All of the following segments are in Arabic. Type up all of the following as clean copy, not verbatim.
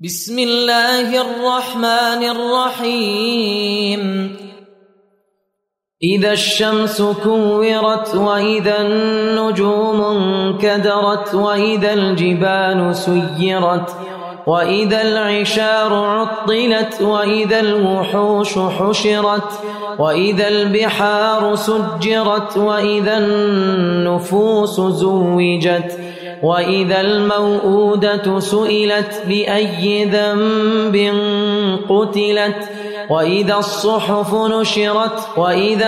بسم الله الرحمن الرحيم إذا الشمس كورت وإذا النجوم انكدرت وإذا الجبال سيرت وإذا العشار عطلت وإذا الوحوش حشرت وإذا البحار سجرت وإذا النفوس زوجت وإذا الموءودة سئلت بأي ذنب قتلت وإذا الصحف نشرت وإذا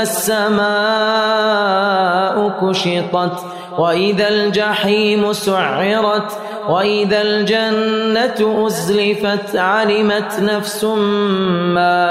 السماء كشطت وإذا الجحيم سعرت وإذا الجنة أزلفت علمت نفس ما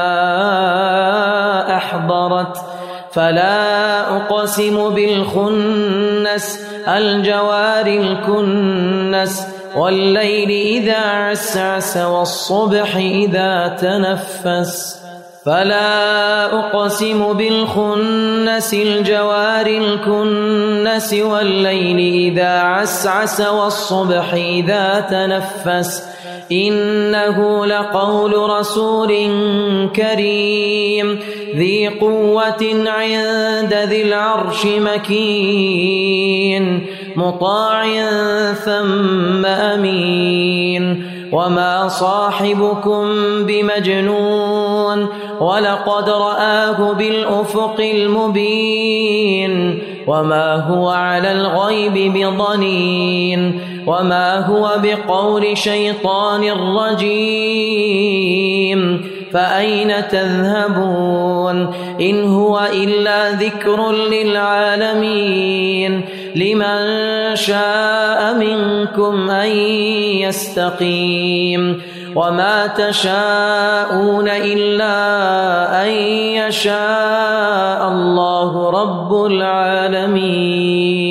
أحضرت فلا أقسم بالخنس الجوار الكنس والليل إذا عسعس والصبح إذا تنفس فلا أقسم بالخنس الجوار الكنس والليل إذا عسعس والصبح إذا تنفس إنه لقول رسول كريم ذي قوة عند ذي العرش مكين مطاع ثم أمين وما صاحبكم بمجنون ولقد رآه بالأفق المبين وما هو على الغيب بضنين وما هو بقول شيطان رجيم فأين تذهبون إن هو إلا ذكر للعالمين لمن شاء منكم أن يستقيم وما تشاءون إلا أن يشاء الله رب العالمين.